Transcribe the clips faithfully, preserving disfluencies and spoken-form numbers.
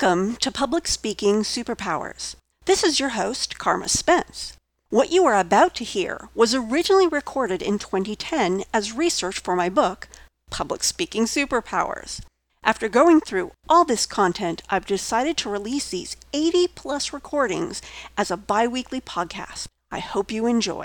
Welcome to Public Speaking Superpowers. This is your host, Karma Spence. What you are about to hear was originally recorded in twenty ten as research for my book, Public Speaking Superpowers. After going through all this content, I've decided to release these eighty plus recordings as a bi-weekly podcast. I hope you enjoy.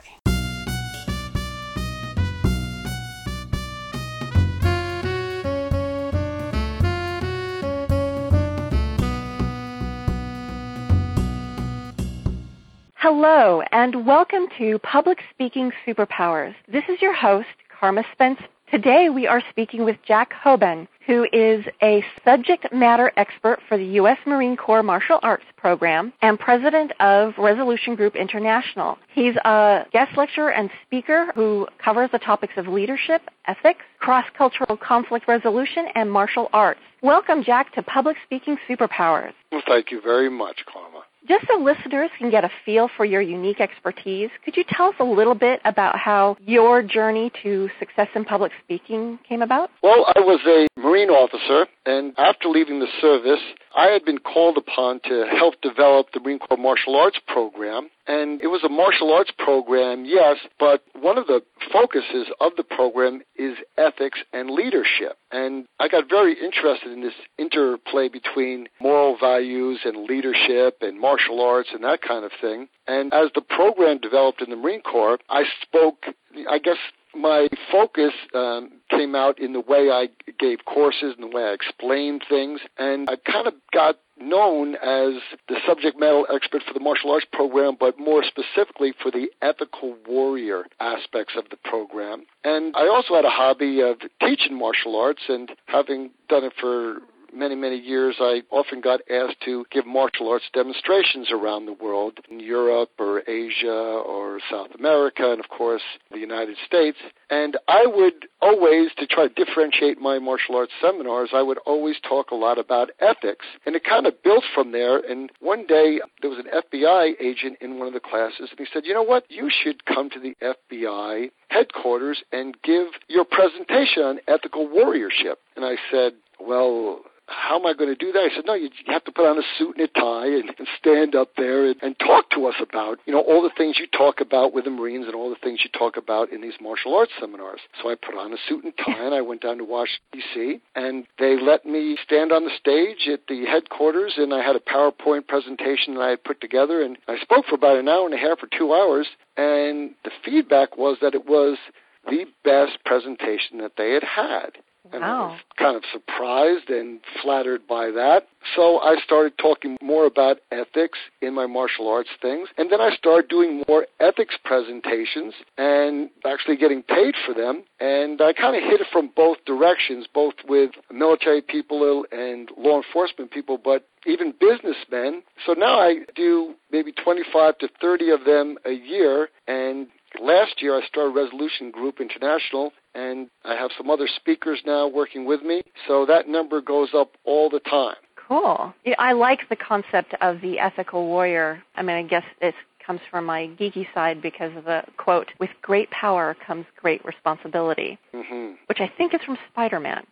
Hello, and welcome to Public Speaking Superpowers. This is your host, Karma Spence. Today we are speaking with Jack Hoban, who is a subject matter expert for the U S Marine Corps Martial Arts Program and president of Resolution Group International. He's a guest lecturer and speaker who covers the topics of leadership, ethics, cross-cultural conflict resolution, and martial arts. Welcome, Jack, to Public Speaking Superpowers. Well, thank you very much, Karma. Just so listeners can get a feel for your unique expertise, could you tell us a little bit about how your journey to success in public speaking came about? Well, I was a Marine officer, and after leaving the service, I had been called upon to help develop the Marine Corps Martial Arts Program. And it was a martial arts program, yes, but one of the focuses of the program is ethics and leadership. And I got very interested in this interplay between moral values and leadership and martial arts and that kind of thing. And as the program developed in the Marine Corps, I spoke, I guess, my focus um, came out in the way I gave courses and the way I explained things, and I kind of got known as the subject matter expert for the martial arts program, but more specifically for the ethical warrior aspects of the program. And I also had a hobby of teaching martial arts, and having done it for many, many years, I often got asked to give martial arts demonstrations around the world, in Europe or Asia or South America, and of course the United States. And I would always, to try to differentiate my martial arts seminars, I would always talk a lot about ethics. And it kind of built from there. And one day there was an F B I agent in one of the classes, and he said, you know what, you should come to the F B I headquarters and give your presentation on ethical warriorship. And I said, well, how am I going to do that? I said, no, you have to put on a suit and a tie and, and stand up there and, and talk to us about, you know, all the things you talk about with the Marines and all the things you talk about in these martial arts seminars. So I put on a suit and tie, and I went down to Washington, D C, and they let me stand on the stage at the headquarters, and I had a PowerPoint presentation that I had put together, and I spoke for about an hour and a half or two hours, and the feedback was that it was the best presentation that they had had. And wow. I was kind of surprised and flattered by that. So I started talking more about ethics in my martial arts things. And then I started doing more ethics presentations and actually getting paid for them. And I kind of hit it from both directions, both with military people and law enforcement people, but even businessmen. So now I do maybe twenty-five to thirty of them a year. And last year I started Resolution Group International, and I have some other speakers now working with me, so that number goes up all the time. Cool. I like the concept of the ethical warrior. I mean, I guess it comes from my geeky side because of the quote, with great power comes great responsibility, mm-hmm. which I think is from Spider-Man.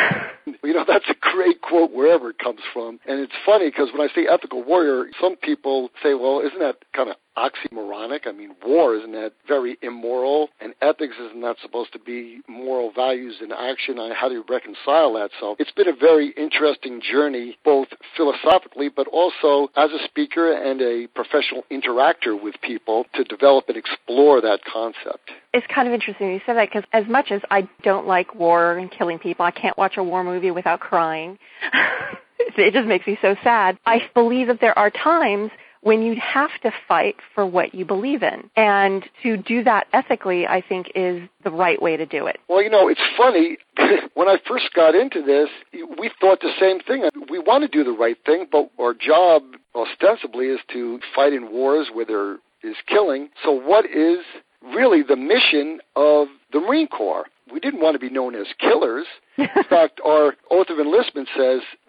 You know, that's a great quote wherever it comes from. And it's funny because when I say ethical warrior, some people say, well, isn't that kind of oxymoronic? I mean, war, isn't that very immoral? And ethics, isn't that supposed to be moral values in action? How do you reconcile that? So it's been a very interesting journey, both philosophically, but also as a speaker and a professional interactor with people to develop and explore that concept. It's kind of interesting you said that because as much as I don't like war and killing people, I can't watch a war movie without crying. It just makes me so sad. I believe that there are times when you have to fight for what you believe in. And to do that ethically, I think, is the right way to do it. Well, you know, it's funny. When I first got into this, we thought the same thing. We want to do the right thing, but our job ostensibly is to fight in wars where there is killing. So what is really the mission of the Marine Corps? We didn't want to be known as killers. In fact, our oath of enlistment says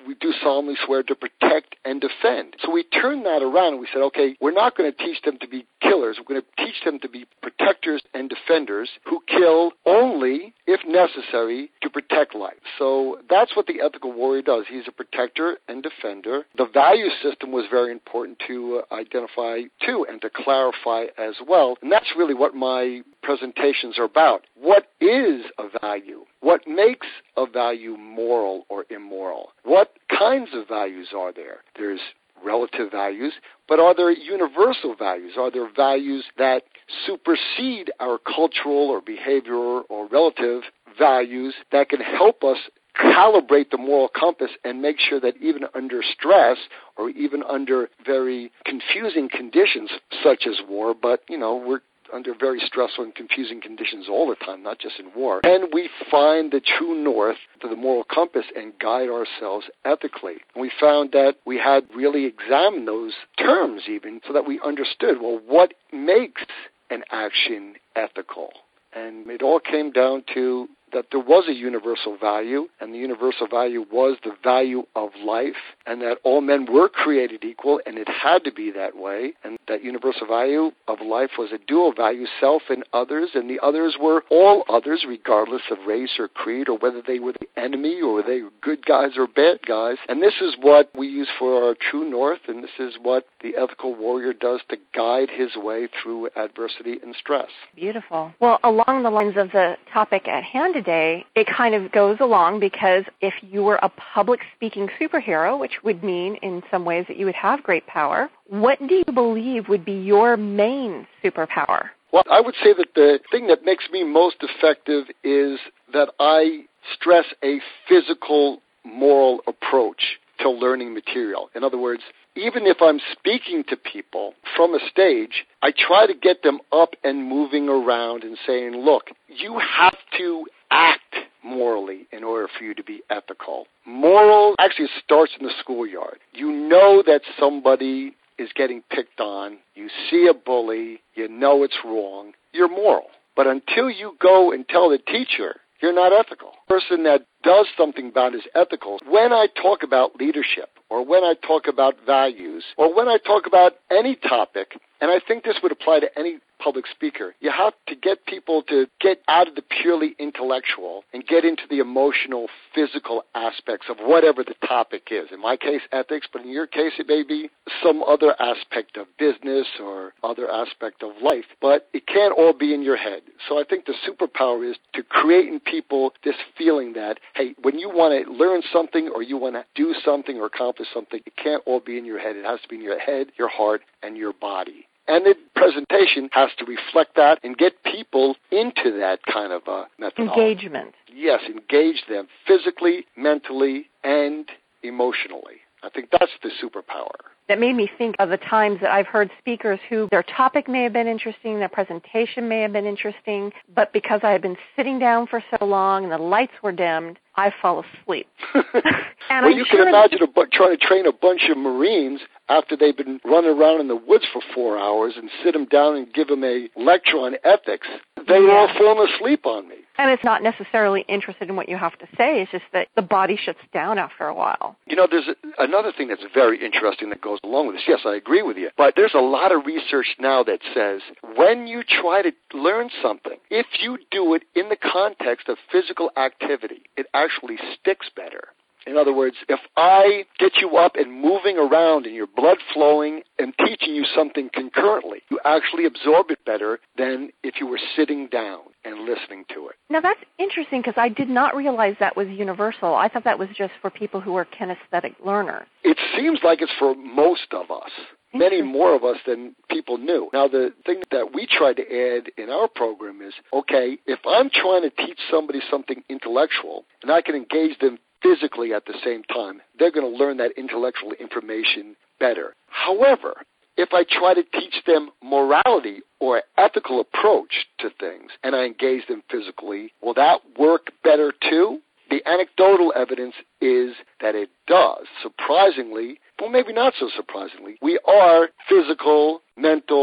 we do solemnly swear to protect and defend. So we turned that around and we said, okay, we're not going to teach them to be killers. We're going to teach them to be protectors and defenders who kill only if necessary to protect life. So that's what the ethical warrior does. He's a protector and defender. The value system was very important to uh, identify too and to clarify as well. And that's really what my presentations are about. What is a value? What makes a value moral or immoral? What kinds of values are there? There's relative values, but are there universal values? Are there values that supersede our cultural or behavioral or relative values that can help us calibrate the moral compass and make sure that even under stress or even under very confusing conditions such as war, but, you know, we're under very stressful and confusing conditions all the time, not just in war. And we find the true north to the moral compass and guide ourselves ethically. And we found that we had really examined those terms even so that we understood, well, what makes an action ethical? And it all came down to that there was a universal value, and the universal value was the value of life, and that all men were created equal, and it had to be that way, and that universal value of life was a dual value, self and others, and the others were all others, regardless of race or creed, or whether they were the enemy, or they were good guys or bad guys. And this is what we use for our true north, and this is what the ethical warrior does to guide his way through adversity and stress. Beautiful. Well, along the lines of the topic at hand today, it kind of goes along because if you were a public speaking superhero, which would mean in some ways that you would have great power, what do you believe would be your main superpower? Well, I would say that the thing that makes me most effective is that I stress a physical, moral approach to learning material. In other words, even if I'm speaking to people from a stage, I try to get them up and moving around and saying, look, you have to act morally in order for you to be ethical. Moral actually starts in the schoolyard. You know that somebody is getting picked on. You see a bully. You know it's wrong. You're moral. But until you go and tell the teacher, you're not ethical. The person that does something about it is ethical. When I talk about leadership, or when I talk about values, or when I talk about any topic, and I think this would apply to any public speaker, you have to get people to get out of the purely intellectual and get into the emotional, physical aspects of whatever the topic is. In my case, ethics, but in your case, it may be some other aspect of business or other aspect of life. But it can't all be in your head. So I think the superpower is to create in people this feeling that, hey, when you want to learn something or you want to do something or accomplish something, it can't all be in your head. It has to be in your head, your heart, and your body. And the presentation has to reflect that and get people into that kind of uh, methodology. Engagement. Yes, engage them physically, mentally, and emotionally. I think that's the superpower. That made me think of the times that I've heard speakers who their topic may have been interesting, their presentation may have been interesting, but because I had been sitting down for so long and the lights were dimmed, I fell asleep. and well, I'm you sure can imagine a bu- trying to train a bunch of Marines after they've been running around in the woods for four hours and sit them down and give them a lecture on ethics. They were all falling asleep on me. And it's not necessarily interested in what you have to say. It's just that the body shuts down after a while. You know, there's a, another thing that's very interesting that goes along with this. Yes, I agree with you. But there's a lot of research now that says when you try to learn something, if you do it in the context of physical activity, it actually sticks better. In other words, if I get you up and moving around and your blood flowing and teaching you something concurrently, you actually absorb it better than if you were sitting down and listening to it. Now, that's interesting because I did not realize that was universal. I thought that was just for people who are kinesthetic learners. It seems like it's for most of us. Many more of us than people knew. Now, the thing that we try to add in our program is, okay, if I'm trying to teach somebody something intellectual and I can engage them physically at the same time, they're going to learn that intellectual information better. However, if I try to teach them morality or ethical approach to things and I engage them physically, will that work better too? The anecdotal evidence is that it does. Surprisingly, well, maybe not so surprisingly, we are physical, mental,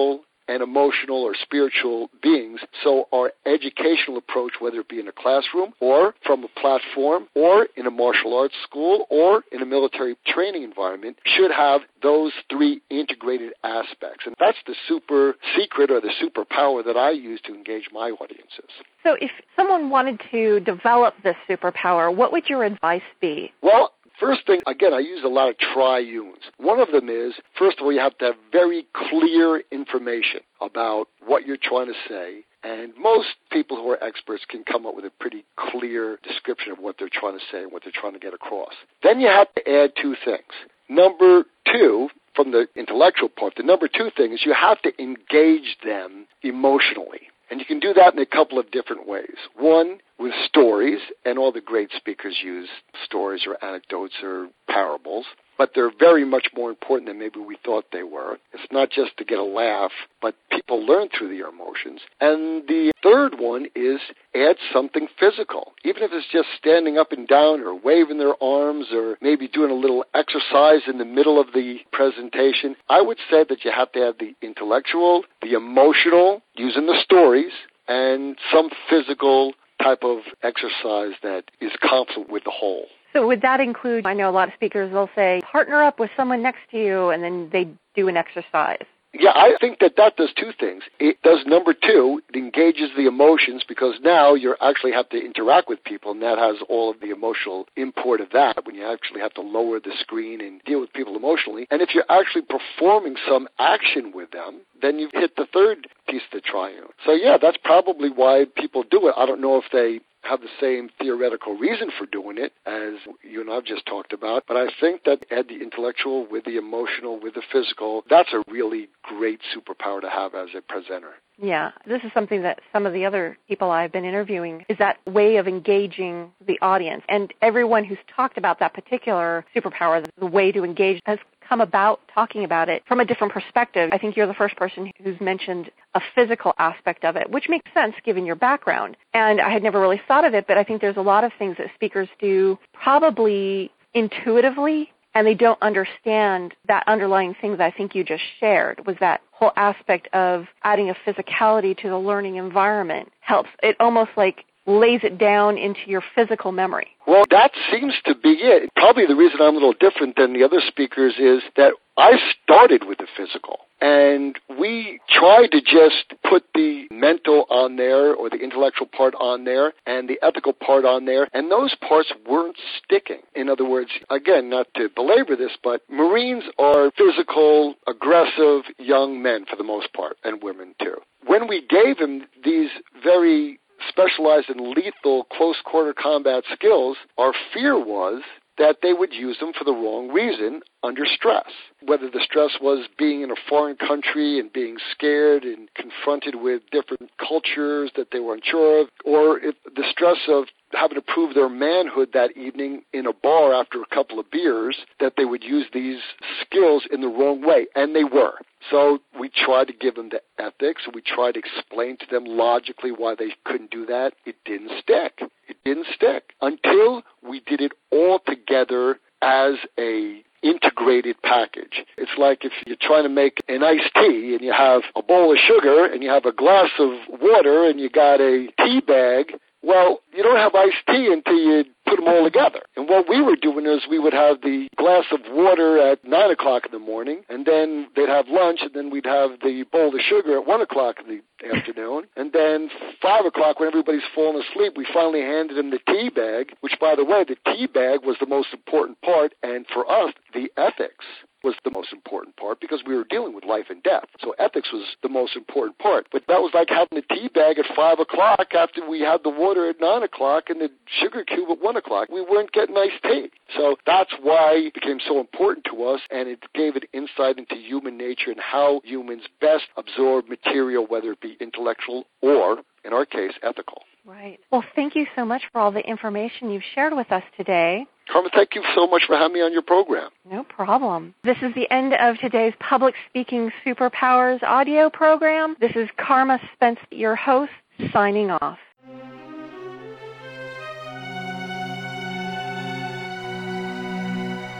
and emotional or spiritual beings. So our educational approach, whether it be in a classroom or from a platform or in a martial arts school or in a military training environment, should have those three integrated aspects. And that's the super secret or the superpower that I use to engage my audiences. So if someone wanted to develop this superpower, what would your advice be? Well, first thing, again, I use a lot of triunes. One of them is, first of all, you have to have very clear information about what you're trying to say. And most people who are experts can come up with a pretty clear description of what they're trying to say and what they're trying to get across. Then you have to add two things. Number two, from the intellectual part, the number two thing is you have to engage them emotionally. And you can do that in a couple of different ways. One, with stories, and all the great speakers use stories or anecdotes or parables, but they're very much more important than maybe we thought they were. It's not just to get a laugh, but people learn through their emotions. And the third one is add something physical, even if it's just standing up and down or waving their arms or maybe doing a little exercise in the middle of the presentation. I would say that you have to have the intellectual, the emotional, using the stories, and some physical type of exercise that is consonant with the whole. So would that include, I know a lot of speakers will say, partner up with someone next to you, and then they do an exercise. Yeah, I think that that does two things. It does, number two, it engages the emotions because now you actually have to interact with people, and that has all of the emotional import of that when you actually have to lower the screen and deal with people emotionally. And if you're actually performing some action with them, then you've hit the third piece of the triune. So, yeah, that's probably why people do it. I don't know if they have the same theoretical reason for doing it as you and I've just talked about, but I think that add the intellectual with the emotional, with the physical, that's a really great superpower to have as a presenter. Yeah, this is something that some of the other people I've been interviewing is that way of engaging the audience. And everyone who's talked about that particular superpower, the way to engage, has come about talking about it from a different perspective. I think you're the first person who's mentioned a physical aspect of it, which makes sense given your background. And I had never really thought of it, but I think there's a lot of things that speakers do probably intuitively, and they don't understand that underlying thing that I think you just shared, was that whole aspect of adding a physicality to the learning environment helps. It almost like lays it down into your physical memory. Well, that seems to be it. Probably the reason I'm a little different than the other speakers is that I started with the physical. And we tried to just put the mental on there or the intellectual part on there and the ethical part on there, and those parts weren't sticking. In other words, again, not to belabor this, but Marines are physical, aggressive young men for the most part, and women too. When we gave them these very specialized and lethal close-quarter combat skills, our fear was that they would use them for the wrong reason under stress. Whether the stress was being in a foreign country and being scared and confronted with different cultures that they were unsure of, or if the stress of having to prove their manhood that evening in a bar after a couple of beers, that they would use these skills in the wrong way, and they were. So we tried to give them the ethics, we tried to explain to them logically why they couldn't do that. It didn't stick. It didn't stick until we did it all together as a integrated package. It's like if you're trying to make an iced tea and you have a bowl of sugar and you have a glass of water and you got a tea bag. Well, you don't have iced tea until you put them all together. And what we were doing is we would have the glass of water at nine o'clock in the morning, and then they'd have lunch, and then we'd have the bowl of sugar at one o'clock in the afternoon. And then five o'clock, when everybody's falling asleep, we finally handed them the tea bag, which, by the way, the tea bag was the most important part. And for us, the ethics was the most important part because we were dealing with life and death. So ethics was the most important part. But that was like having the tea bag at five o'clock after we had the water at nine o'clock and the sugar cube at one o'clock. We weren't getting iced tea. So that's why it became so important to us, and it gave an insight into human nature and how humans best absorb material, whether it be intellectual or, in our case, ethical. Right. Well, thank you so much for all the information you've shared with us today. Carmen, thank you so much for having me on your program. No problem. This is the end of today's Public Speaking Superpowers audio program. This is Karma Spence, your host, signing off.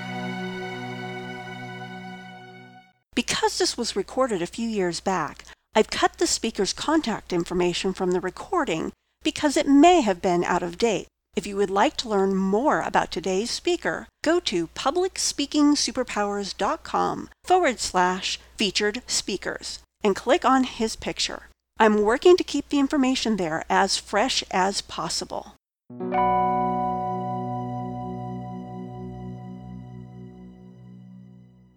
Because this was recorded a few years back, I've cut the speaker's contact information from the recording because it may have been out of date. If you would like to learn more about today's speaker, go to publicspeakingsuperpowers.com forward slash featured speakers and click on his picture. I'm working to keep the information there as fresh as possible.